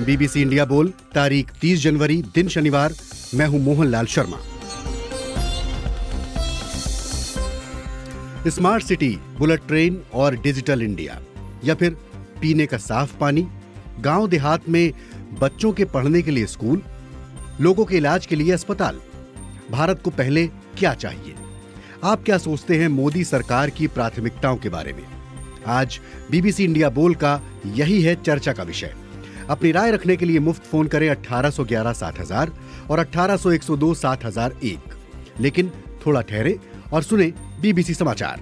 BBC India बोल, तारीख 30 जनवरी, दिन शनिवार। मैं हूं Mohanlal Sharma. Smart city, bullet train और डिजिटल इंडिया, या फिर पीने का साफ पानी, गांव देहात में बच्चों के पढ़ने के लिए स्कूल, लोगों के इलाज के लिए अस्पताल। भारत को पहले क्या चाहिए? आप क्या सोचते हैं मोदी सरकार की प्राथमिकताओं के बारे में? आज बीबीसी इंडिया बोल का यही है चर्चा का विषय। अपनी राय रखने के लिए मुफ्त फोन करें 1811-7000 और 1800-102-7001। लेकिन थोड़ा ठहरे और सुने बीबीसी समाचार।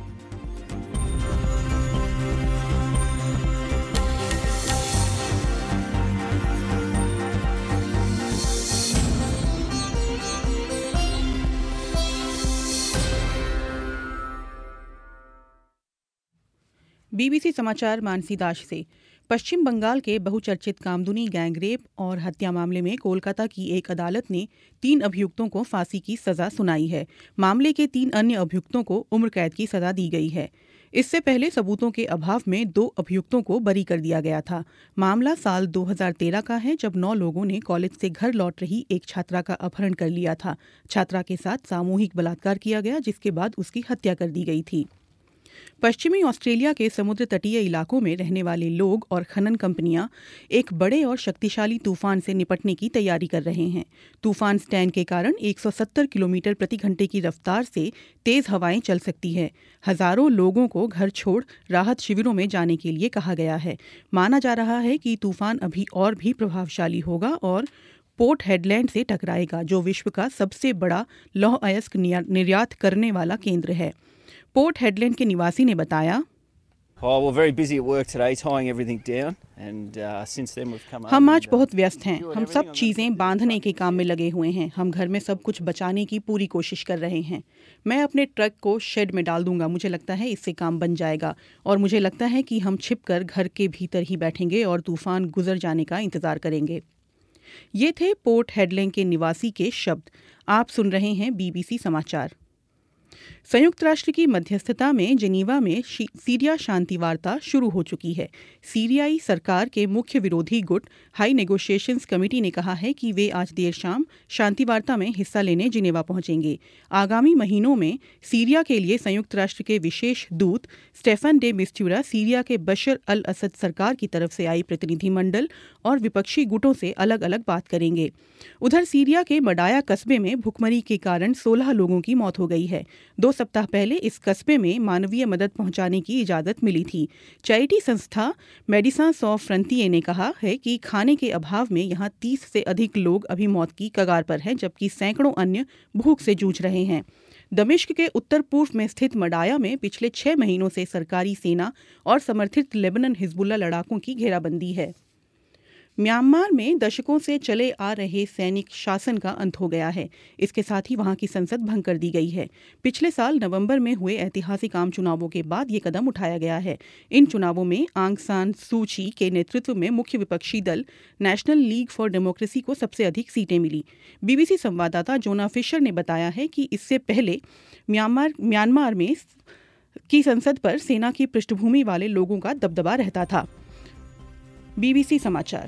बीबीसी समाचार मानसी दास से। पश्चिम बंगाल के बहुचर्चित कामदुनी गैंगरेप और हत्या मामले में कोलकाता की एक अदालत ने 3 अभियुक्तों को फांसी की सजा सुनाई है। मामले के 3 अन्य अभियुक्तों को उम्र कैद की सजा दी गई है। इससे पहले सबूतों के अभाव में 2 अभियुक्तों को बरी कर दिया गया था। मामला साल 2013 का है, जब 9 लोगों ने कॉलेज से घर लौट रही एक छात्रा का अपहरण कर लिया था। छात्रा के साथ सामूहिक बलात्कार किया गया, जिसके बाद उसकी हत्या कर दी गई थी। पश्चिमी ऑस्ट्रेलिया के समुद्र तटीय इलाकों में रहने वाले लोग और खनन कंपनियां एक बड़े और शक्तिशाली तूफान से निपटने की तैयारी कर रहे हैं। तूफान स्टैन के कारण 170 किलोमीटर प्रति घंटे की रफ्तार से तेज हवाएं चल सकती है। हजारों लोगों को घर छोड़ राहत शिविरों में जाने के लिए कहा गया है। माना जा रहा है कि तूफान अभी और भी प्रभावशाली होगा और पोर्ट हेडलैंड से टकराएगा, जो विश्व का सबसे बड़ा लौह अयस्क निर्यात करने वाला केंद्र है। पोर्ट हेडलैंड के निवासी ने बताया, हम आज बहुत व्यस्त हैं। हम सब चीज़ें बांधने के काम में लगे हुए हैं। हम घर में सब कुछ बचाने की पूरी कोशिश कर रहे हैं। मैं अपने ट्रक को शेड में डाल दूंगा। मुझे लगता है इससे काम बन जाएगा और मुझे लगता है कि हम छिपकर घर के भीतर ही बैठेंगे और तूफान गुजर जाने का इंतजार करेंगे। ये थे पोर्ट हेडलैंड के निवासी के शब्द। आप सुन रहे हैं बीबीसी समाचार। संयुक्त राष्ट्र की मध्यस्थता में जेनीवा में सीरिया शांति वार्ता शुरू हो चुकी है। सीरियाई सरकार के मुख्य विरोधी गुट हाई नेगोशिएशंस कमेटी ने कहा है कि वे आज देर शाम शांति वार्ता में हिस्सा लेने जेनेवा पहुंचेंगे। आगामी महीनों में सीरिया के लिए संयुक्त राष्ट्र के विशेष दूत स्टेफन डे मिस्टूरा सीरिया के बशर अल असद सरकार की तरफ से आई प्रतिनिधिमंडल और विपक्षी गुटों से अलग अलग बात करेंगे। उधर सीरिया के मडाया कस्बे में भुखमरी के कारण 16 लोगों की मौत हो गई है। 2 सप्ताह पहले इस कस्बे में मानवीय मदद पहुंचाने की इजाजत मिली थी। चैरिटी संस्था मेडिसन सॉस फ्रंटियर ने कहा है कि खाने के अभाव में यहां 30 से अधिक लोग अभी मौत की कगार पर हैं, जबकि सैकड़ों अन्य भूख से जूझ रहे हैं। दमिश्क के उत्तर पूर्व में स्थित मडाया में पिछले 6 महीनों से सरकारी सेना और समर्थित लेबनन हिजबुल्लाह लड़ाकों की घेराबंदी है। म्यांमार में दशकों से चले आ रहे सैनिक शासन का अंत हो गया है। इसके साथ ही वहां की संसद भंग कर दी गई है। पिछले साल नवंबर में हुए ऐतिहासिक आम चुनावों के बाद ये कदम उठाया गया है। इन चुनावों में आंग सान सू ची के नेतृत्व में मुख्य विपक्षी दल नेशनल लीग फॉर डेमोक्रेसी को सबसे अधिक सीटें मिली। बीबीसी संवाददाता जोना फिशर ने बताया है कि इससे पहले म्यांमार में की संसद पर सेना की पृष्ठभूमि वाले लोगों का दबदबा रहता था। बीबीसी समाचार।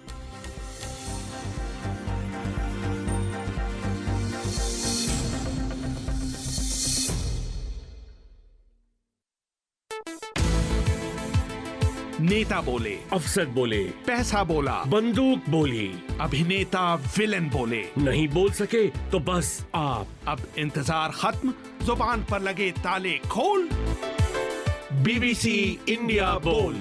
नेता बोले, अफसर बोले, पैसा बोला, बंदूक बोली, अभिनेता विलेन बोले, नहीं बोल सके तो बस आप। अब इंतजार खत्म, जुबान पर लगे ताले खोल। बीबीसी इंडिया बोल।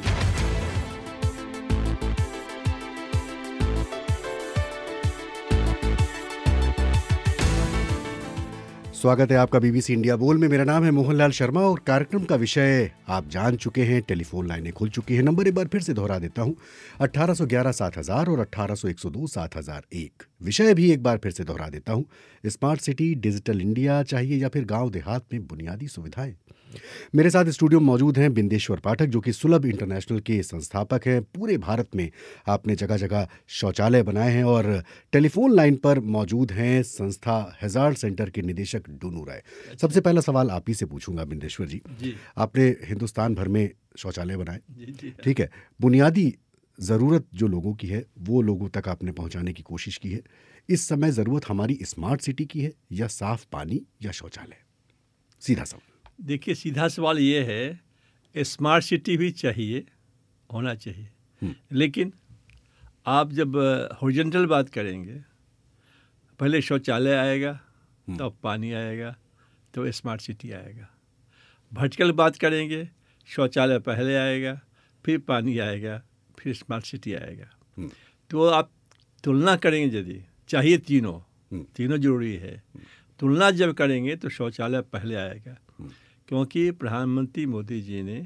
स्वागत है आपका बीबीसी इंडिया बोल में। मेरा नाम है मोहनलाल शर्मा और कार्यक्रम का विषय आप जान चुके हैं। टेलीफोन लाइनें खुल चुकी हैं। नंबर एक बार फिर से दोहरा देता हूं, 1811-7000 और 1800-102-7001। विषय भी एक बार फिर से दोहरा देता हूं, स्मार्ट सिटी, डिजिटल इंडिया चाहिए या फिर गांव देहात में बुनियादी सुविधाएं। मेरे साथ स्टूडियो में मौजूद हैं बिंदेश्वर पाठक, जो कि सुलभ इंटरनेशनल के संस्थापक हैं। पूरे भारत में आपने जगह जगह शौचालय बनाए हैं। और टेलीफोन लाइन पर मौजूद हैं संस्था हैजार्ड सेंटर के निदेशक डूनू राय। सबसे पहला सवाल आप ही से पूछूंगा बिंदेश्वर जी। आपने हिंदुस्तान भर में शौचालय बनाए, ठीक है, बुनियादी ज़रूरत जो लोगों की है वो लोगों तक आपने पहुंचाने की कोशिश की है। इस समय ज़रूरत हमारी स्मार्ट सिटी की है या साफ पानी या शौचालय? सीधा सवाल। देखिए, सीधा सवाल ये है, स्मार्ट सिटी भी चाहिए, होना चाहिए, लेकिन आप जब हॉरिजॉन्टल बात करेंगे, पहले शौचालय आएगा, तब पानी आएगा, तो स्मार्ट सिटी आएगा। वर्टिकल बात करेंगे, शौचालय पहले आएगा, फिर पानी आएगा, फिर स्मार्ट सिटी आएगा। तो आप तुलना करेंगे, यदि चाहिए तीनों जरूरी है, तुलना जब करेंगे तो शौचालय पहले आएगा, क्योंकि प्रधानमंत्री मोदी जी ने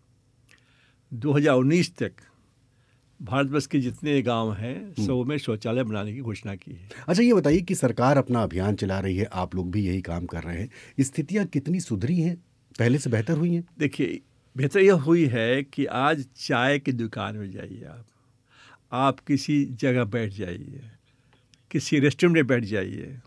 2019 तक भारतवर्ष के जितने गांव हैं सब में शौचालय बनाने की घोषणा की है। अच्छा, ये बताइए कि सरकार अपना अभियान चला रही है, आप लोग भी यही काम कर रहे हैं, स्थितियाँ कितनी सुधरी हैं, पहले से बेहतर हुई हैं? देखिए, बेहतर यह हुई है कि आज चाय की दुकान में जाइए, आप किसी जगह बैठ जाइए, किसी रेस्टोरेंट में बैठ जाइए,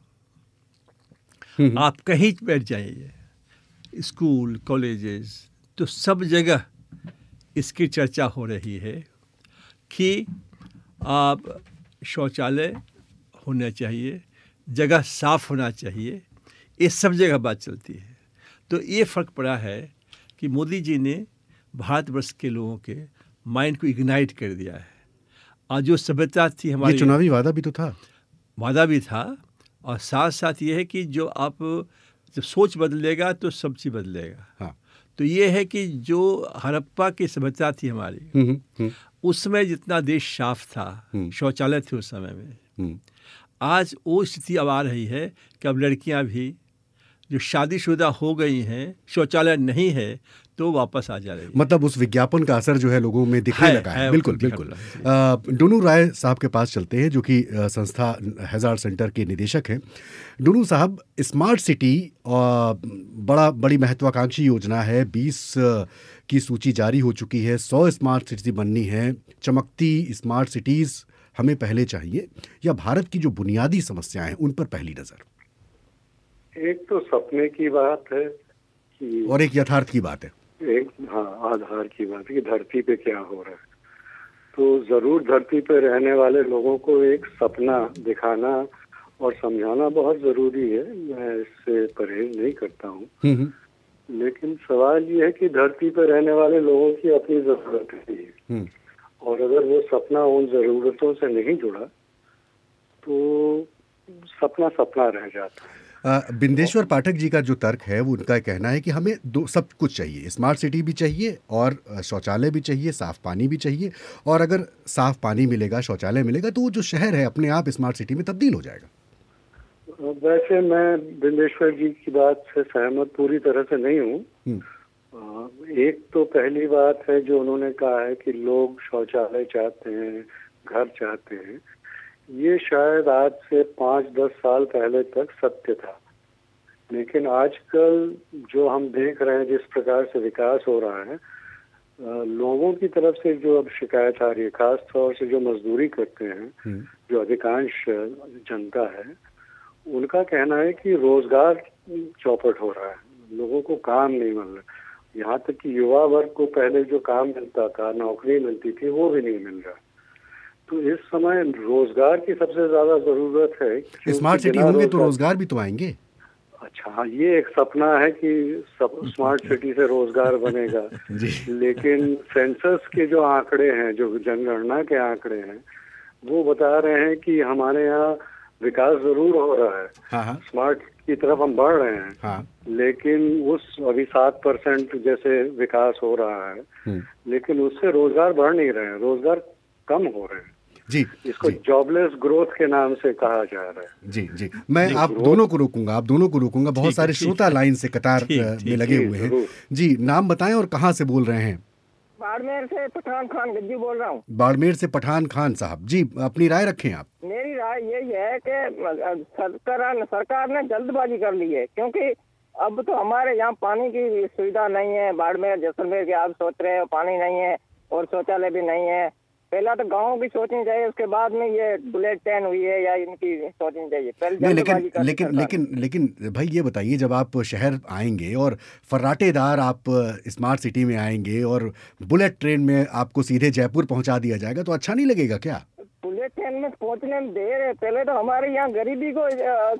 आप कहीं बैठ जाइए, स्कूल कॉलेजेस, तो सब जगह इसकी चर्चा हो रही है कि आप शौचालय होना चाहिए, जगह साफ होना चाहिए, ये सब जगह बात चलती है। तो ये फ़र्क पड़ा है कि मोदी जी ने भारतवर्ष के लोगों के माइंड को इग्नाइट कर दिया है। और जो सभ्यता थी हमारी, ये चुनावी वादा भी तो था। वादा भी था, और साथ साथ ये है कि जो आप जब सोच बदलेगा तो सब चीज़ बदलेगा। हाँ। तो ये है कि जो हड़प्पा की सभ्यता थी हमारी, उस समय जितना देश साफ था, शौचालय थे उस समय में, आज वो स्थिति अब आ रही है कि अब लड़कियां भी जो शादीशुदा हो गई हैं, शौचालय नहीं है, तो वापस आ जा रही है। मतलब उस विज्ञापन का असर जो है लोगों में दिखने लगा है। बिल्कुल बिल्कुल। डुनू राय साहब के पास चलते हैं, जो कि संस्था हैजार्ड सेंटर के निदेशक हैं। डुनू साहब, स्मार्ट सिटी बड़ी महत्वाकांक्षी योजना है, 20 की सूची जारी हो चुकी है, 100 स्मार्ट सिटी बननी है। चमकती स्मार्ट सिटीज़ हमें पहले चाहिए, या भारत की जो बुनियादी समस्याएं हैं उन पर पहली नज़र? एक तो सपने की बात है कि, और एक यथार्थ की बात है। एक आधार की बात है कि धरती पे क्या हो रहा है। तो जरूर धरती पे रहने वाले लोगों को एक सपना दिखाना और समझाना बहुत जरूरी है, मैं इससे परहेज नहीं करता हूँ। लेकिन सवाल ये है कि धरती पे रहने वाले लोगों की अपनी जरूरत है, और अगर वो सपना उन जरूरतों से नहीं जुड़ा तो सपना सपना रह जाता है। बिंदेश्वर पाठक जी का जो तर्क है, वो उनका कहना है कि हमें सब कुछ चाहिए, स्मार्ट सिटी भी चाहिए और शौचालय भी चाहिए, साफ पानी भी चाहिए, और अगर साफ पानी मिलेगा, शौचालय मिलेगा, तो वो जो शहर है अपने आप स्मार्ट सिटी में तब्दील हो जाएगा। वैसे मैं बिंदेश्वर जी की बात से सहमत पूरी तरह से नहीं हूँ। एक तो पहली बात है जो उन्होंने कहा है कि लोग शौचालय चाहते हैं, घर चाहते हैं, ये शायद आज से 5-10 साल पहले तक सत्य था। लेकिन आजकल जो हम देख रहे हैं, जिस प्रकार से विकास हो रहा है, लोगों की तरफ से जो अब शिकायत आ रही है, खास तौर से जो मजदूरी करते हैं, जो अधिकांश जनता है, उनका कहना है कि रोजगार चौपट हो रहा है, लोगों को काम नहीं मिल रहा। यहाँ तक कि युवा वर्ग को पहले जो काम मिलता था, नौकरी मिलती थी, वो भी नहीं मिल रहा। तो इस समय रोजगार की सबसे ज्यादा जरूरत है। स्मार्ट सिटी होंगे तो रोजगार भी तो आएंगे। अच्छा, हाँ, ये एक सपना है कि सब स्मार्ट सिटी से रोजगार बनेगा। लेकिन सेंसस के जो आंकड़े हैं, जो जनगणना के आंकड़े हैं, वो बता रहे हैं कि हमारे यहाँ विकास जरूर हो रहा है। हाँ। स्मार्ट की तरफ हम बढ़ रहे हैं। हाँ। लेकिन उस अभी 7% जैसे विकास हो रहा है, लेकिन उससे रोजगार बढ़ नहीं रहे हैं, रोजगार कम हो रहे हैं। जी, इसको जॉबलेस ग्रोथ के नाम से कहा जा रहा है। जी जी, मैं आप दोनों को रोकूंगा, बहुत सारे श्रोता लाइन से कतार में लगे हुए हैं। जी, नाम बताएं और कहाँ से बोल रहे हैं? बाड़मेर से पठान खान गज्जी बोल रहा हूँ। बाड़मेर से पठान खान साहब जी, अपनी राय रखें आप। मेरी राय यही है कि सरकार ने जल्दबाजी कर ली है, क्योंकि अब तो हमारे यहाँ पानी की सुविधा नहीं है। बाड़मेर जैसलमेर के आप सोच रहे हो पानी नहीं है और शौचालय भी नहीं है, पहला तो गाँव की सोचनी चाहिए, उसके बाद में ये बुलेट ट्रेन हुई है या इनकी सोचनी चाहिए। पहले नहीं, जल्दबाजी करती लेकिन सरकार। लेकिन लेकिन भाई ये बताइए, जब आप शहर आएंगे और फर्राटेदार आप स्मार्ट सिटी में आएंगे और बुलेट ट्रेन में आपको सीधे जयपुर पहुंचा दिया जाएगा, तो अच्छा नहीं लगेगा क्या? बुलेट ट्रेन में पहुंचने में देर है, पहले तो हमारे यहाँ गरीबी को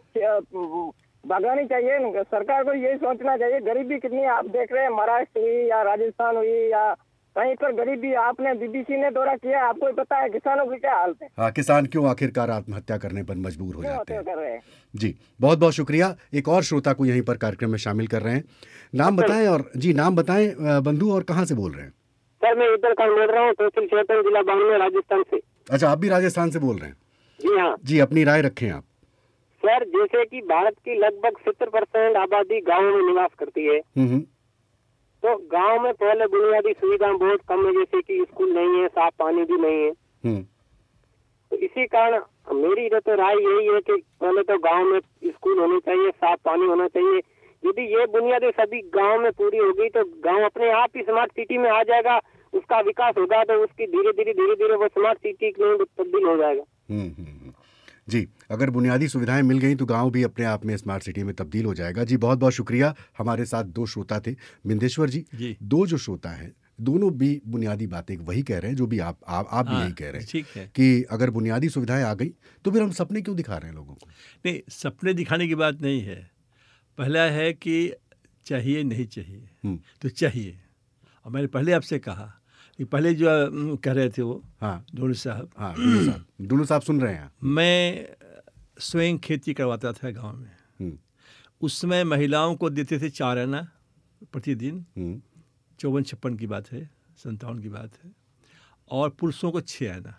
भगानी चाहिए। सरकार को यही सोचना चाहिए, गरीबी कितनी आप देख रहे हैं, महाराष्ट्र हुई या राजस्थान हुई या कहीं पर गरीबी। आपने बीबीसी ने दौरा किया, आपको ही पता है किसानों की क्या हालत है। हाँ, किसान क्यों आखिरकार आत्महत्या करने पर मजबूर हो जाते हैं। कर रहे हैं। जी, बहुत बहुत शुक्रिया। एक और श्रोता को यहीं पर कार्यक्रम में शामिल कर रहे हैं। नाम बताएं, और जी नाम बताएं बंधु, और कहाँ से बोल रहे हैं? सर मैं उत्तराखंड बोल रहा हूँ, तहसील चेतन, जिला बाड़मेर, राजस्थान से। अच्छा, आप भी राजस्थान से बोल रहे हैं? जी हाँ जी, अपनी राय रखें आप। सर, जैसे कि भारत की लगभग 70% आबादी गाँव में निवास करती है, तो गांव में पहले बुनियादी सुविधाएं बहुत कम है, जैसे कि स्कूल नहीं है, साफ पानी भी नहीं है। तो इसी कारण मेरी तो राय यही है कि पहले तो गांव में स्कूल होने चाहिए, साफ पानी होना चाहिए। यदि ये बुनियादी सभी गांव में पूरी हो गई तो गांव अपने आप ही स्मार्ट सिटी में आ जाएगा, उसका विकास होगा, तो उसकी धीरे धीरे वो स्मार्ट सिटी में तब्दील हो जाएगा। जी, अगर बुनियादी सुविधाएं मिल गई तो गांव भी अपने आप में स्मार्ट सिटी में तब्दील हो जाएगा। जी, बहुत बहुत शुक्रिया। हमारे साथ दो श्रोता थे, बिंदेश्वर जी। दो जो श्रोता हैं, दोनों भी बुनियादी बातें वही कह रहे हैं जो भी आप भी यही कह रहे हैं। ठीक है कि अगर बुनियादी सुविधाएं आ गई तो फिर हम सपने क्यों दिखा रहे हैं लोगों को? नहीं, सपने दिखाने की बात नहीं है। पहला है कि चाहिए नहीं चाहिए, तो चाहिए। और मैंने पहले आपसे कहा कि पहले जो कह रहे थे वो, हाँ डोलू साहब, हाँ डोलू साहब सुन रहे हैं। मैं स्वयं खेती करवाता था गांव में। उस समय महिलाओं को देते थे 4 आना प्रतिदिन, 54-56 की बात है, 57 की बात है, और पुरुषों को 6 आना।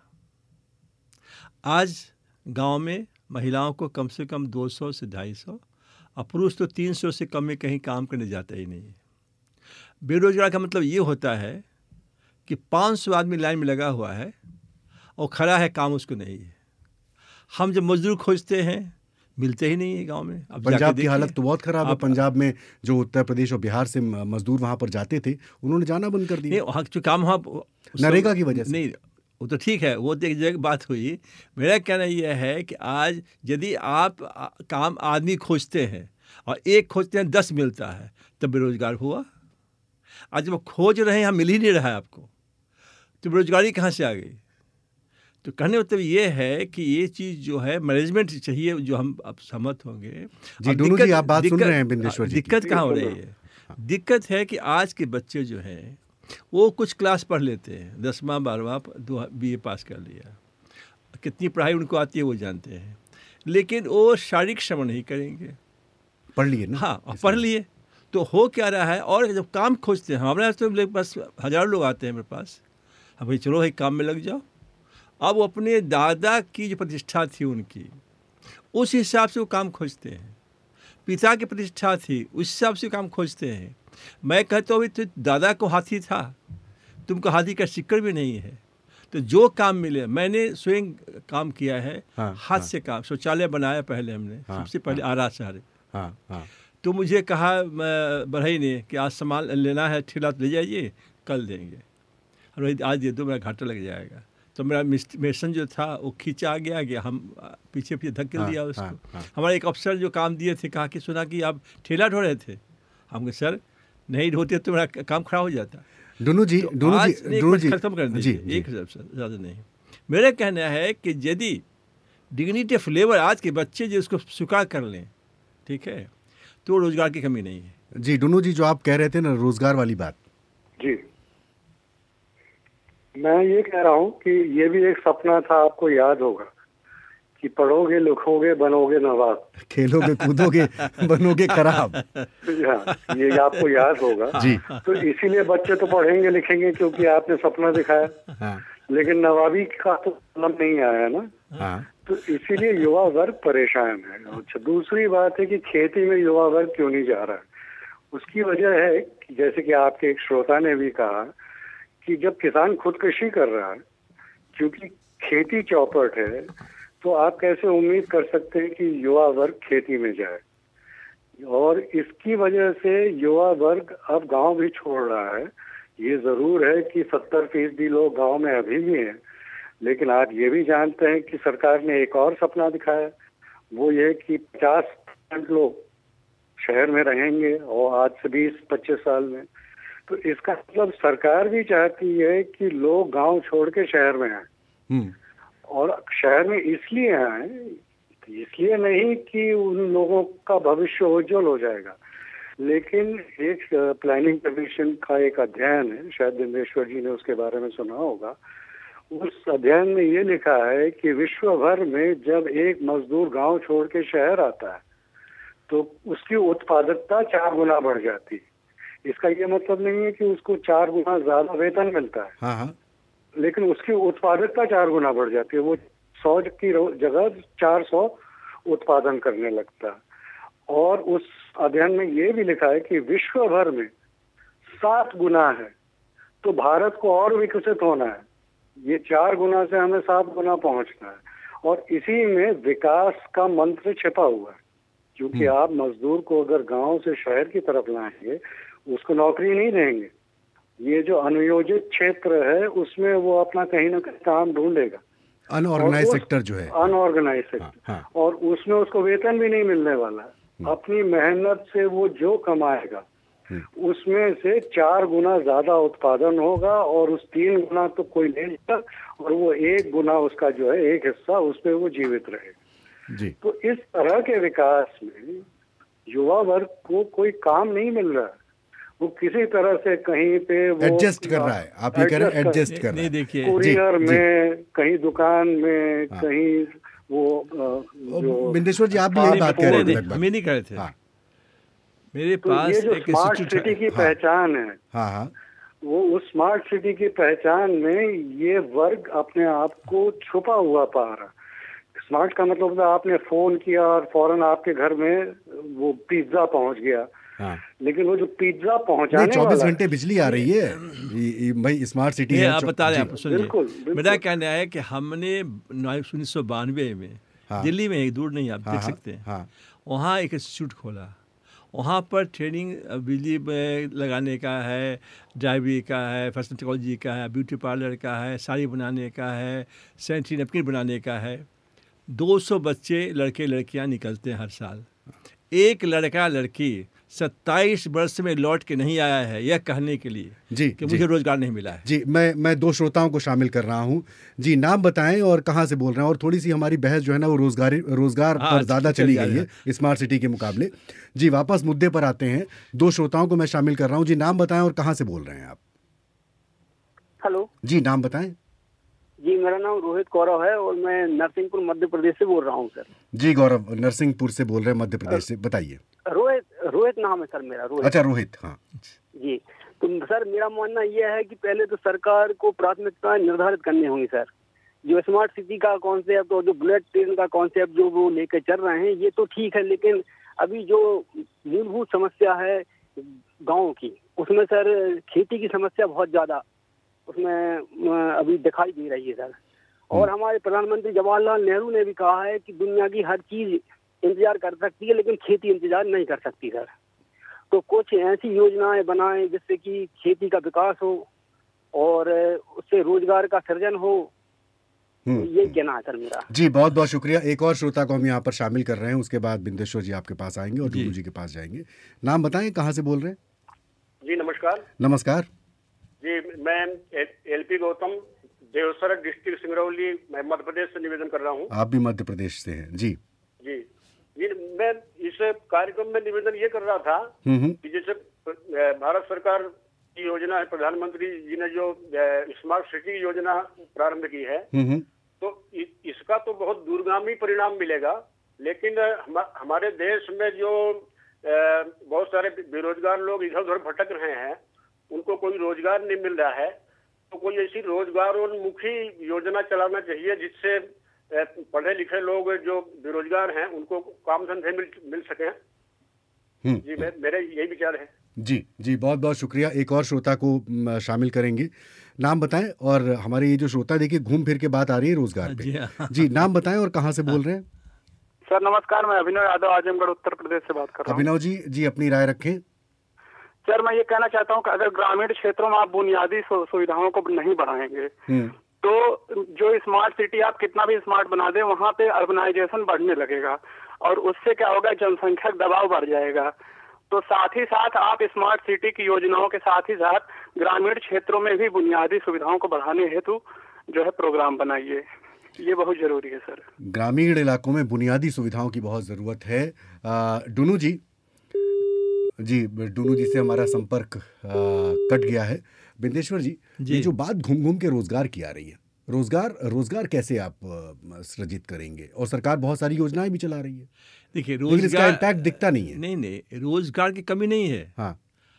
आज गांव में महिलाओं को कम से कम 200 से 250 और पुरुष तो 300 से कम में कहीं काम करने जाता ही नहीं है। बेरोजगार का मतलब ये होता है कि 500 आदमी लाइन में लगा हुआ है और खड़ा है, काम उसको नहीं है। हम जब मजदूर खोजते हैं मिलते ही नहीं है गांव में। अब पंजाब की हालत तो बहुत खराब है। पंजाब में जो उत्तर प्रदेश और बिहार से मजदूर वहां पर जाते थे, उन्होंने जाना बंद कर दिया। वहाँ जो काम वहाँ नरेगा की वजह से नहीं, वो तो ठीक है, वो तो एक जगह बात हुई। मेरा कहना यह है कि आज यदि आप काम आदमी खोजते हैं और एक खोजते हैं 10 मिलता है, तब बेरोजगार हुआ। आज जब खोज रहे हैं, यहाँ मिल ही नहीं रहा है आपको, तो बेरोजगारी कहाँ से आ गई? तो कहने मतलब ये है कि ये चीज़ जो है मैनेजमेंट चाहिए, जो हम अब सहमत होंगे। जी, दोनों जी आप बात सुन रहे हैं बिंदेश्वर जी। दिक्कत कहाँ हो रही है? दिक्कत है कि आज के बच्चे जो हैं वो कुछ क्लास पढ़ लेते हैं, 10वां 12वां BA पास कर लिया, कितनी पढ़ाई उनको आती है वो जानते हैं, लेकिन वो शारीरिक श्रम नहीं करेंगे। पढ़ लिए ना? हाँ, पढ़ लिए तो हो क्या रहा है। और जब काम खोजते हैं, हमारे तो मेरे पास 1000 लोग आते हैं मेरे पास, अब भाई चलो भाई काम में लग जाओ। अब वो अपने दादा की जो प्रतिष्ठा थी उनकी, उस हिसाब से वो काम खोजते हैं। पिता की प्रतिष्ठा थी, उस हिसाब से काम खोजते हैं। मैं कहता हूँ तो दादा को हाथी था, तुमको हाथी का सिक्कर भी नहीं है। तो जो काम मिले, मैंने स्वयं काम किया है, हाथ से काम, शौचालय बनाया पहले हमने, सबसे पहले आरा शहर। तो मुझे कहा बढ़ई ने कि आज सामान लेना है, ठेला ले जाइए, कल देंगे, और आज दे दो, मेरा घाटा लग जाएगा। तो मेरा मिशन जो था वो खींचा गया, हम पीछे धकेल दिया उसको। हमारे एक अफसर जो काम दिए थे, कहा कि सुना कि आप ठेला ढो रहे थे। हम कहे सर नहीं ढोते तो मेरा काम खराब हो जाता। दोनों जी खत्म कर दीजिए, एक ज़्यादा नहीं। मेरा कहना है कि यदि डिग्निटी ऑफ लेबर आज के बच्चे जो उसको स्वीकार कर लें, ठीक है, तो रोजगार की कमी नहीं है। जी, दोनों जी जो आप कह रहे थे ना रोजगार वाली बात, जी मैं ये कह रहा हूँ कि ये भी एक सपना था, आपको याद होगा कि पढ़ोगे लिखोगे बनोगे नवाब, खेलोगे कूदोगे बनोगे खराब। हाँ, ये आपको याद होगा जी। तो इसीलिए बच्चे तो पढ़ेंगे लिखेंगे क्योंकि आपने सपना दिखाया। लेकिन नवाबी का तो नाम नहीं आया ना। तो इसीलिए युवा वर्ग परेशान है। अच्छा, दूसरी बात है कि खेती में युवा वर्ग क्यों नहीं जा रहा है, उसकी वजह है कि जैसे कि आपके एक श्रोता ने भी कहा कि जब किसान खुदकशी कर रहा है, क्योंकि खेती चौपट है, तो आप कैसे उम्मीद कर सकते हैं कि युवा वर्ग खेती में जाए। और इसकी वजह से युवा वर्ग अब गांव भी छोड़ रहा है। ये जरूर है कि 70% लोग गांव में अभी भी हैं, लेकिन आप ये भी जानते हैं कि सरकार ने एक और सपना दिखाया, वो ये कि 50% लोग शहर में रहेंगे और आज से 20-25 साल में। तो इसका मतलब सरकार भी चाहती है कि लोग गांव छोड़ के शहर में आए, और शहर में इसलिए आए, इसलिए नहीं कि उन लोगों का भविष्य उज्जवल हो जाएगा, लेकिन एक प्लानिंग कमीशन का एक अध्ययन है, शायद बिंदेश्वर जी ने उसके बारे में सुना होगा। उस अध्ययन में ये लिखा है कि विश्व भर में जब एक मजदूर गांव छोड़ के शहर आता है तो उसकी उत्पादकता 4 गुना बढ़ जाती है। इसका ये मतलब नहीं है कि उसको 4 गुना ज्यादा वेतन मिलता है, हाँ, लेकिन उसकी उत्पादकता 4 गुना बढ़ जाती है। वो 100 की जगह 400 उत्पादन करने लगता है। और उस अध्ययन में ये भी लिखा है कि विश्व भर में 7 गुना है, तो भारत को और विकसित होना है। ये 4 गुना से हमें 7 गुना पहुंचना है, और इसी में विकास का मंत्र छिपा हुआ है। क्योंकि आप मजदूर को अगर गांव से शहर की तरफ लाएंगे, उसको नौकरी नहीं देंगे। ये जो अनियोजित क्षेत्र है उसमें वो अपना कहीं ना कहीं काम ढूंढेगा, अनऑर्गेनाइज सेक्टर जो है, अनऑर्गेनाइज सेक्टर, हाँ। और उसमें उसको वेतन भी नहीं मिलने वाला। अपनी मेहनत से वो जो कमाएगा उसमें से 4 गुना ज्यादा उत्पादन होगा, और उस 3 गुना तो कोई ले लेगा, और वो 1 गुना उसका जो है एक हिस्सा उसमें वो जीवित रहेगा जी। तो इस तरह के विकास में युवा वर्ग को कोई काम नहीं मिल रहा, वो किसी तरह से कहीं पे वो एडजस्ट कर रहा है। आप ये कह रहे हैं एडजस्ट कर रहा है। देखिए, कुरियर में, कहीं दुकान में, कहीं वो बिंदेश्वर जी आप भी यही बात कह रहे थे लगभग। हम ही नहीं कर रहे थे। हाँ। मेरे तो पास ये जो एक स्मार्ट इंस्टीट्यूट सिटी की पहचान है, हाँ, वो उस स्मार्ट सिटी की पहचान में ये वर्ग अपने आप को छुपा हुआ पा रहा। स्मार्ट का मतलब आपने फोन किया और फौरन आपके घर में वो पिज्जा पहुंच गया, हाँ। लेकिन वो जो पिज्जा पहुंचाने 24 घंटे बिजली आ रही है भाई, स्मार्ट सिटी है। आप बता रहे हैं, सुनिए, बिल्कुल। मेरा कहना है कि हमने 1992 में दिल्ली में, एक दूर नहीं, आप देख सकते हैं, वहाँ एक इंस्टीट्यूट खोला। वहाँ पर ट्रेनिंग बिजली में लगाने का है, ड्राइवरी का है, फैशन टेक्नोलॉजी का है, ब्यूटी पार्लर का है, साड़ी बनाने का है, सैनिटरी नैपकिन बनाने का है। 200 बच्चे लड़के लड़कियाँ निकलते हैं हर साल। एक लड़का लड़की 27 वर्ष में लौट के नहीं आया है यह कहने के लिए जी कि मुझे रोजगार नहीं मिला है। जी, मैं 2 श्रोताओं को शामिल कर रहा हूँ। जी, नाम बताएं और कहाँ से बोल रहे हैं। और थोड़ी सी हमारी बहस जो है ना वो रोजगार पर ज़्यादा चली गई है स्मार्ट सिटी के मुकाबले। जी, वापस मुद्दे पर आते हैं। 2 श्रोताओं को मैं शामिल कर रहा हूँ। जी, नाम बताएं और कहाँ से बोल रहे हैं आप। हेलो जी, नाम बताएं। जी, मेरा नाम रोहित गौरव है और मैं नरसिंहपुर मध्य प्रदेश से बोल रहा हूँ सर। जी गौरव, नरसिंहपुर से बोल रहे हैं मध्य प्रदेश से, बताइए। रोहित नाम है सर मेरा, रोहित। अच्छा, रोहित, हाँ जी। तो सर मेरा मानना यह है कि पहले तो सरकार को प्राथमिकताएं निर्धारित करनी होंगी सर। जो स्मार्ट सिटी का कॉन्सेप्ट और जो बुलेट ट्रेन का कॉन्सेप्ट जो वो लेकर चल रहे हैं ये तो ठीक है, लेकिन अभी जो मूलभूत समस्या है गाँव की, उसमें सर खेती की समस्या बहुत ज्यादा उसमें अभी दिखाई दे रही है सर। और हमारे प्रधानमंत्री जवाहरलाल नेहरू ने भी कहा है कि दुनिया की हर चीज इंतजार कर सकती है लेकिन खेती इंतजार नहीं कर सकती सर। तो कुछ ऐसी योजनाएं बनाएं जिससे कि खेती का विकास हो और उससे रोजगार का सृजन हो। ये कहना है सर मेरा। जी, बहुत बहुत शुक्रिया। एक और श्रोता को हम यहाँ पर शामिल कर रहे हैं, उसके बाद बिंदेश्वर जी आपके पास आएंगे और डूडू जी के पास जाएंगे। नाम बताएं, कहाँ से बोल रहे हैं। जी नमस्कार। नमस्कार जी, मैं एलपी गौतम, देवसर डिस्ट्रिक्ट सिंगरौली, मैं मध्य प्रदेश से निवेदन कर रहा हूँ। आप भी मध्य प्रदेश से हैं। जी जी जी, मैं इस कार्यक्रम में निवेदन ये कर रहा था कि जैसे भारत सरकार की योजना है, प्रधानमंत्री जी ने जो स्मार्ट सिटी योजना प्रारंभ की है, तो इसका तो बहुत दूरगामी परिणाम मिलेगा, लेकिन हमारे देश में जो बहुत सारे बेरोजगार लोग इधर उधर भटक रहे हैं, उनको कोई रोजगार नहीं मिल रहा है, तो कोई ऐसी रोजगारोन्मुखी योजना चलाना चाहिए जिससे पढ़े लिखे लोग जो बेरोजगार हैं उनको काम धंधे मिल सके। जी, मेरे यही विचार है। जी जी, बहुत बहुत शुक्रिया। एक और श्रोता को शामिल करेंगे। नाम बताएं। और हमारे ये जो श्रोता, देखिए घूम फिर के बात आ रही है रोजगार पे। जी, नाम बताएं और कहाँ से बोल रहे हैं। सर नमस्कार, मैं अभिनव यादव, आजमगढ़ उत्तर प्रदेश से बात कर रहा हूँ। अभिनव जी अपनी राय रखें। सर मैं ये कहना चाहता हूँ कि अगर ग्रामीण क्षेत्रों में आप बुनियादी सुविधाओं को नहीं बढ़ाएंगे तो जो स्मार्ट सिटी आप कितना भी स्मार्ट बना दें, वहाँ पे अर्बनाइजेशन बढ़ने लगेगा और उससे क्या होगा, जनसंख्या का दबाव बढ़ जाएगा। तो साथ ही साथ आप स्मार्ट सिटी की योजनाओं के साथ ही साथ ग्रामीण क्षेत्रों में भी बुनियादी सुविधाओं को बढ़ाने हेतु जो है प्रोग्राम बनाइए, ये बहुत जरूरी है सर। ग्रामीण इलाकों में बुनियादी सुविधाओं की बहुत ज़रूरत है। डुनू जी डुनू जी से हमारा संपर्क कट गया है। बिंदेश्वर जी, ये जो बात घूम घूम के रोजगार की आ रही है, रोजगार कैसे आप सृजित करेंगे? और सरकार बहुत सारी योजनाएं भी चला रही है, देखिए रोजगार इसका इम्पैक्ट दिखता नहीं है। नहीं, रोजगार की कमी नहीं है। हाँ,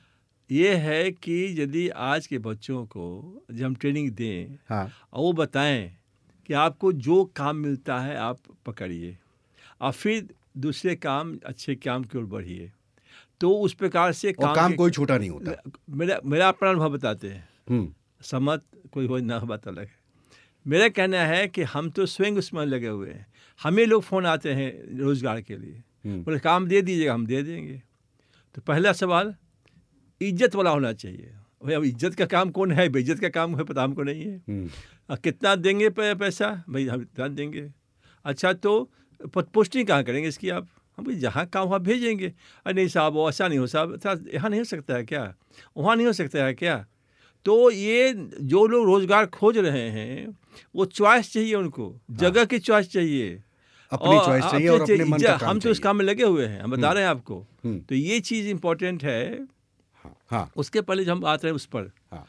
ये है कि यदि आज के बच्चों को जब हम ट्रेनिंग दें, हाँ, और वो बताएं कि आपको जो काम मिलता है आप पकड़िए और फिर दूसरे काम, अच्छे काम की ओर बढ़िए, तो उस प्रकार से काम कोई छोटा नहीं होता। मेरा अपना अनुभव बताते हैं, समझ कोई हो ना, बात अलग है। मेरा कहना है कि हम तो स्वयं उसमें लगे हुए हैं। हमें लोग फ़ोन आते हैं रोज़गार के लिए, बोले काम दे दीजिएगा, हम दे देंगे। तो पहला सवाल इज्जत वाला होना चाहिए। भाई अब इज्जत का काम कौन है? बेइज्जत का काम है, पता हमको नहीं है। कितना देंगे पैसा? भाई हम इतना देंगे। अच्छा, तो पोस्टिंग कहाँ करेंगे इसकी आप? हम भाई जहाँ काम वहाँ भेजेंगे। अरे नहीं साहब, वो ऐसा नहीं हो साहब, यहाँ नहीं हो सकता है क्या? वहाँ नहीं हो सकता है क्या? तो ये जो लोग रोज़गार खोज रहे हैं वो चॉइस चाहिए उनको, जगह की चॉइस चाहिए, अपनी चॉइस चाहिए और अपने मन का काम हम तो इस काम में लगे हुए हैं, हम बता रहे हैं आपको। तो ये चीज़ इम्पोर्टेंट है। हाँ। उसके पहले जो हम बात रहे हैं उस पर,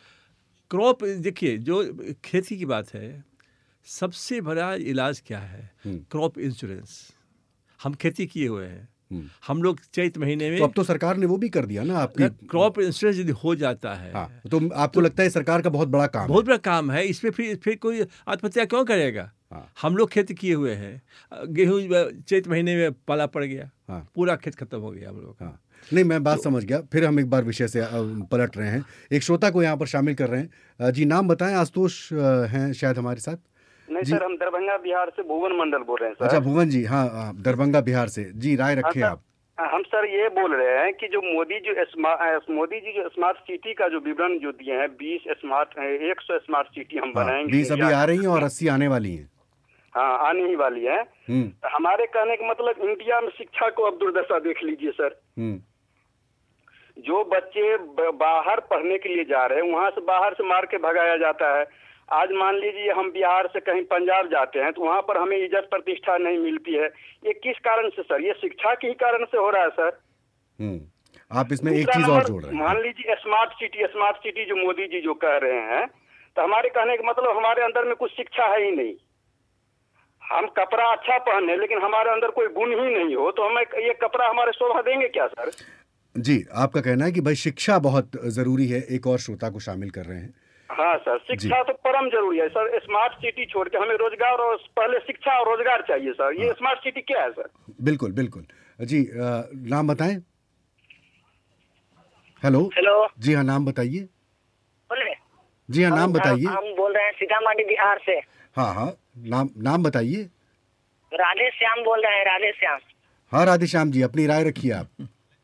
क्रॉप, देखिए जो खेती की बात है, सबसे बड़ा इलाज क्या है? Crop insurance. हम खेती किए हुए हैं, हम लोग चैत महीने में, तो अब तो सरकार ने वो भी कर दिया ना, आपकी क्रॉप इंश्योरेंस यदि हो जाता है। तो आपको लगता है सरकार का बहुत बड़ा काम बहुत बड़ा काम है। इस पे फिर कोई आत्महत्या क्यों करेगा? हम लोग खेती किए हुए हैं, गेहूं चैत महीने में पाला पड़ गया, पूरा खेत खत्म हो गया हम लोग। नहीं, मैं बात समझ गया। फिर हम एक बार विषय से पलट रहे हैं, एक श्रोता को यहाँ पर शामिल कर रहे हैं। जी, नाम बताएं। आशुतोष हैं शायद हमारे साथ। नहीं सर, हम दरभंगा बिहार से भुवन मंडल बोल रहे हैं सर। अच्छा, भुवन जी, हाँ, दरभंगा बिहार से। जी, राय रखें आप। हम सर ये बोल रहे हैं कि जो मोदी जी जो स्मार्ट सिटी का जो विवरण जो दिए हैं, 100 स्मार्ट सिटी हम बनाएंगे। 20 अभी आ रही हैं और 80 आने वाली हैं। हाँ, आने ही वाली है। हमारे कहने का मतलब इंडिया में शिक्षा को अब दुर्दशा देख लीजिए सर। जो बच्चे बाहर पढ़ने के लिए जा रहे हैं, वहाँ से बाहर से मार के भगाया जाता है। आज मान लीजिए हम बिहार से कहीं पंजाब जाते हैं तो वहाँ पर हमें इज्जत प्रतिष्ठा नहीं मिलती है। ये किस कारण से सर? ये शिक्षा के ही कारण से हो रहा है सर। आप इसमें एक चीज और जोड़ रहे हैं। मान लीजिए स्मार्ट सिटी जो मोदी जी जो कह रहे हैं, तो हमारे कहने का मतलब हमारे अंदर में कुछ शिक्षा है ही नहीं। हम कपड़ा अच्छा पहने लेकिन हमारे अंदर कोई गुण ही नहीं हो, तो हमें ये कपड़ा हमारे शोभा देंगे क्या सर? जी, आपका कहना है कि भाई शिक्षा बहुत जरूरी है। एक और श्रोता को शामिल कर रहे हैं। हाँ सर, शिक्षा तो परम जरूरी है सर। स्मार्ट सिटी छोड़ के हमें रोजगार, और पहले शिक्षा और रोजगार चाहिए सर। ये स्मार्ट सिटी क्या है सर? बिल्कुल बिल्कुल। जी, नाम बताएं। हेलो। जी हाँ, नाम बताइए। बोले? जी हाँ, नाम बताइए। हम बोल रहे हैं सीतामढ़ी बिहार से। हाँ, नाम बताइए। राधे श्याम बोल रहे हैं, राधे श्याम। हाँ, राधे श्याम जी, अपनी राय रखिए आप।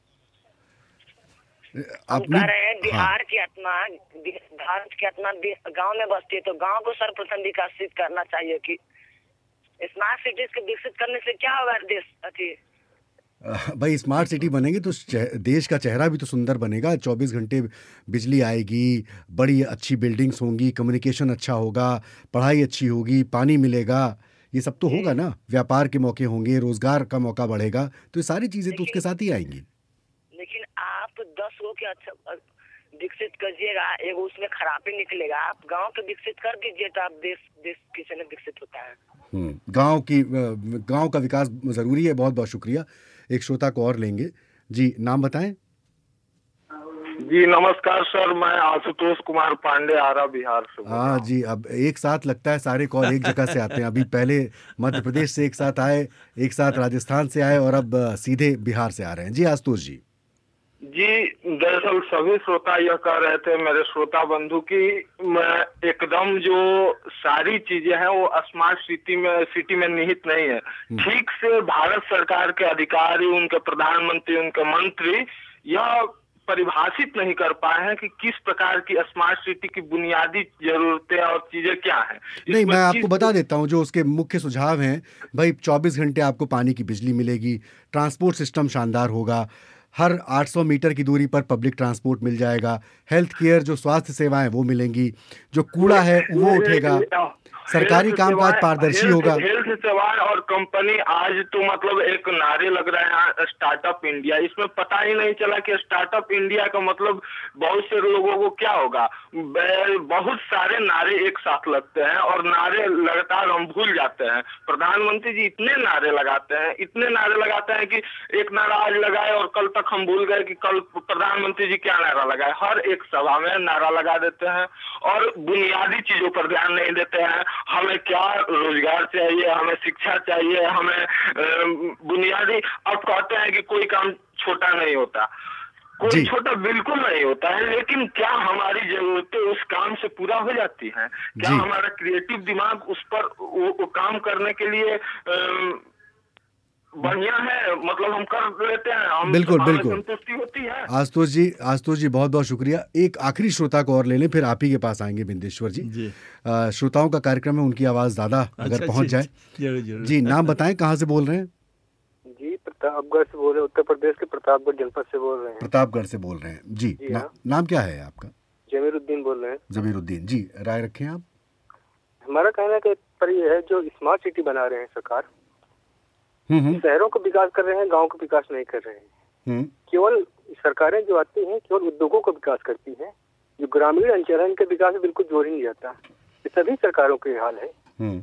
हम कह रहे हैं बिहार की आत्मा, भारत की आत्मा गांव में बसती है, तो गांव को सर्वप्रथम विकसित करना चाहिए। कि स्मार्ट सिटीज को विकसित करने से क्या होगा देश? भाई स्मार्ट सिटी बनेगी तो देश का चेहरा भी तो सुंदर बनेगा। 24 घंटे बिजली आएगी, बड़ी अच्छी बिल्डिंग्स होंगी, कम्युनिकेशन अच्छा होगा, पढ़ाई अच्छी होगी, पानी मिलेगा, ये सब तो होगा ना। व्यापार के मौके होंगे, रोजगार का मौका बढ़ेगा, तो ये सारी चीजें तो उसके साथ ही आएंगी। लेकिन आप 10 गो के अच्छा विकसित करिएगा, एगो उसमें खराबी निकलेगा। आप गांव के विकसित कर दीजिए तो आप देश किसी ने विकसित होता है। गांव का विकास जरूरी है। बहुत बहुत शुक्रिया। एक श्रोता को और लेंगे। जी, नाम बताएं। जी नमस्कार सर, मैं आशुतोष कुमार पांडे, आरा बिहार से। हाँ जी, अब एक साथ लगता है सारे कॉल एक जगह से आते हैं। अभी पहले मध्य प्रदेश से एक साथ आए, एक साथ राजस्थान से आए, और अब सीधे बिहार से आ रहे हैं। जी आशुतोष जी। जी, दरअसल सभी श्रोता यह कह रहे थे, मेरे श्रोता बंधु, की एकदम जो सारी चीजें हैं वो स्मार्ट सिटी में निहित नहीं है। ठीक से भारत सरकार के अधिकारी, उनके प्रधानमंत्री, उनके मंत्री यह परिभाषित नहीं कर पाए हैं कि किस प्रकार की स्मार्ट सिटी की बुनियादी जरूरतें और चीजें क्या हैं। नहीं, मैं आपको बता देता हूं जो उसके मुख्य सुझाव हैं। भाई 24 घंटे आपको पानी की बिजली मिलेगी, ट्रांसपोर्ट सिस्टम शानदार होगा, हर 800 मीटर की दूरी पर पब्लिक ट्रांसपोर्ट मिल जाएगा, हेल्थ केयर जो स्वास्थ्य सेवाएं वो मिलेंगी, जो कूड़ा है वो उठेगा, सरकारी कामकाज पारदर्शी होगा। हेल्थ सेवाएं और कंपनी आज तो मतलब एक नारे लग रहे हैं स्टार्टअप इंडिया, इसमें पता ही नहीं चला कि स्टार्टअप इंडिया का मतलब बहुत से लोगों को क्या होगा। बहुत सारे नारे एक साथ लगते हैं और नारे लगातार हम भूल जाते हैं। प्रधानमंत्री जी इतने नारे लगाते हैं कि एक नारा आज लगाए और कल तक हम भूल गए कि कल प्रधानमंत्री जी क्या नारा लगाए। हर एक सभा में नारा लगा देते हैं और बुनियादी चीजों पर ध्यान नहीं देते हैं। हमें क्या रोजगार चाहिए, हमें शिक्षा चाहिए, हमें बुनियादी। अब कहते हैं कि कोई काम छोटा नहीं होता, कोई छोटा बिल्कुल नहीं होता है, लेकिन क्या हमारी जरूरतें उस काम से पूरा हो जाती हैं? क्या हमारा क्रिएटिव दिमाग उस पर वो काम करने के लिए बढ़िया है? मतलब हम कर लेते हैं, बिल्कुल संतुष्टि होती है। आशुतोष जी बहुत बहुत शुक्रिया। एक आखिरी श्रोता को और ले लें, फिर आप ही के पास आएंगे बिंदेश्वर जी। श्रोताओं का कार्यक्रम है, उनकी आवाज ज्यादा अगर पहुंच जाए। जी, नाम बताएं, कहाँ से बोल रहे हैं? जी, प्रतापगढ़ से बोल रहे हैं, उत्तर प्रदेश के प्रतापगढ़ जनपद से बोल रहे हैं। प्रतापगढ़ से बोल रहे हैं जी। नाम क्या है आपका? जमीरुद्दीन बोल रहे हैं। जमीरुद्दीन जी, राय रखें आप। हमारा कहना पर यह है, जो स्मार्ट सिटी बना रहे हैं सरकार, शहरों का विकास कर रहे हैं, गांव का विकास नहीं कर रहे हैं। केवल सरकारें जो आती हैं केवल उद्योगों का विकास करती हैं, जो ग्रामीण अंचल है इनके विकास में बिल्कुल जोर ही नहीं जाता। ये सभी सरकारों के हाल है।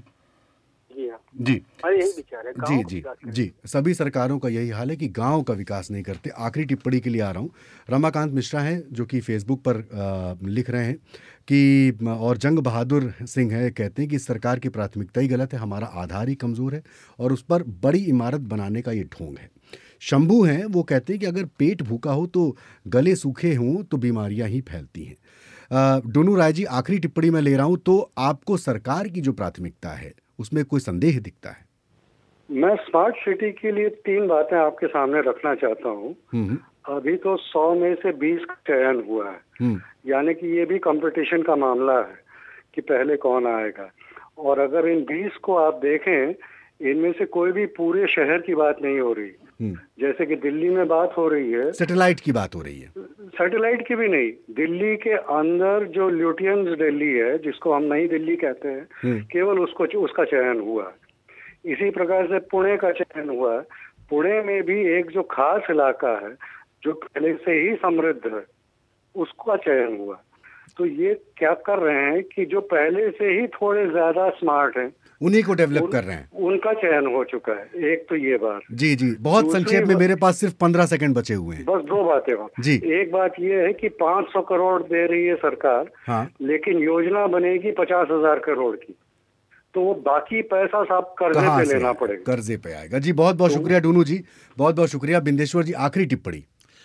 जी हाँ, जी, यही विचार है। जी, सभी सरकारों का यही हाल है कि गांव का विकास नहीं करते। आखिरी टिप्पणी के लिए आ रहा हूँ। रमाकांत मिश्रा हैं जो कि फेसबुक पर लिख रहे हैं कि, और जंग बहादुर सिंह है, कहते हैं कि सरकार की प्राथमिकता ही गलत है, हमारा आधार ही कमज़ोर है और उस पर बड़ी इमारत बनाने का ये ढोंग है। शंभू हैं, वो कहते हैं कि अगर पेट भूखा हो तो गले सूखे हों तो बीमारियां ही फैलती हैं। डोनू राय जी, आखिरी टिप्पणी मैं ले रहा हूँ, तो आपको सरकार की जो प्राथमिकता है उसमें कोई संदेह दिखता है? मैं स्मार्ट सिटी के लिए 3 बातें आपके सामने रखना चाहता हूँ। अभी तो 100 में से 20 का चयन हुआ है, यानी कि ये भी कंपटीशन का मामला है कि पहले कौन आएगा। और अगर इन 20 को आप देखें, इनमें से कोई भी पूरे शहर की बात नहीं हो रही। जैसे कि दिल्ली में बात हो रही है, सैटेलाइट की बात हो रही है। सैटेलाइट की भी नहीं, दिल्ली के अंदर जो ल्यूटियंस दिल्ली है, जिसको हम नई दिल्ली कहते हैं, केवल उसका चयन हुआ। इसी प्रकार से पुणे का चयन हुआ। पुणे में भी एक जो खास इलाका है जो पहले से ही समृद्ध है, उसका चयन हुआ। तो ये क्या कर रहे हैं कि जो पहले से ही थोड़े ज्यादा स्मार्ट हैं, उन्हीं को डेवलप कर रहे हैं, उनका चयन हो चुका है। एक तो ये बात। जी, बहुत संक्षेप में, मेरे पास सिर्फ 15 सेकंड बचे हुए हैं। बस 2 बातें हो जी। एक बात ये है कि 500 करोड़ दे रही है सरकार, लेकिन योजना बनेगी 50,000 करोड़ की, तो वो बाकी पैसा सब कर्जे पे लेना पड़ेगा, कर्जे पे आएगा। जी, बहुत बहुत शुक्रिया डोनू जी, बहुत बहुत शुक्रिया। बिंदेश्वर जी, आखिरी टिप्पणी।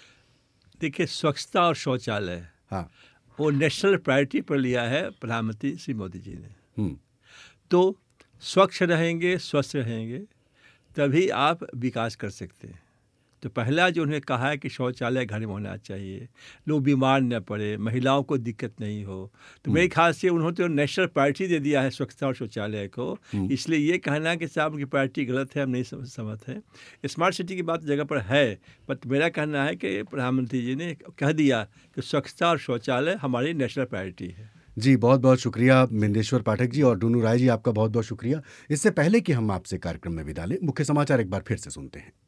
देखिए, स्वच्छता और शौचालय वो नेशनल प्रायोरिटी पर लिया है प्रधानमंत्री श्री मोदी जी ने। तो स्वच्छ रहेंगे, स्वस्थ रहेंगे, तभी आप विकास कर सकते हैं। तो पहला जो उन्होंने कहा है कि शौचालय घर में होना चाहिए, लोग बीमार न पड़े, महिलाओं को दिक्कत नहीं हो, तो मेरे ख्याल से उन्होंने तो नेशनल प्रायोरिटी दे दिया है स्वच्छता और शौचालय को। इसलिए ये कहना कि साहब की प्रायोरिटी गलत है, हम नहीं समझ है। स्मार्ट सिटी की बात जगह पर है, बट मेरा कहना है कि प्रधानमंत्री जी ने कह दिया कि स्वच्छता और शौचालय हमारी नेशनल प्रायोरिटी है। जी, बहुत बहुत शुक्रिया बिंदेश्वर पाठक जी और डोनू राय जी, आपका बहुत बहुत शुक्रिया। इससे पहले कि हम आपसे कार्यक्रम में विदा लें, मुख्य समाचार एक बार फिर से सुनते हैं।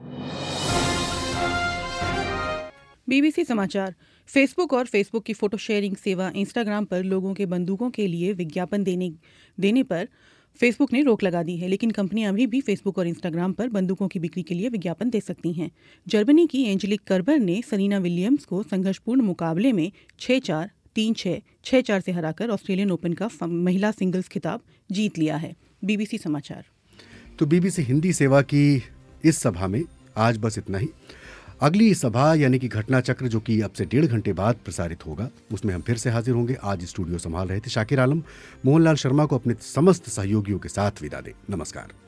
बीबीसी समाचार। फेसबुक और फेसबुक की फोटो शेयरिंग सेवा इंस्टाग्राम पर लोगों के बंदूकों के लिए विज्ञापन देने पर फेसबुक ने रोक लगा दी है, लेकिन कंपनियां अभी भी फेसबुक और इंस्टाग्राम पर बंदूकों की बिक्री के लिए विज्ञापन दे सकती हैं। जर्मनी की एंजेलिक कर्बर ने सरीना विलियम्स को संघर्षपूर्ण मुकाबले में 6-4, 3-6, 6-4 से हराकर ऑस्ट्रेलियन ओपन का महिला सिंगल्स खिताब जीत लिया है। बीबीसी समाचार। तो बीबीसी हिंदी सेवा की इस सभा में आज बस इतना ही। अगली सभा यानी कि घटना चक्र, जो कि अब से 1.5 घंटे बाद प्रसारित होगा, उसमें हम फिर से हाजिर होंगे। आज स्टूडियो संभाल रहे थे शाकिर आलम। मोहनलाल शर्मा को अपने समस्त सहयोगियों के साथ विदा दें। नमस्कार।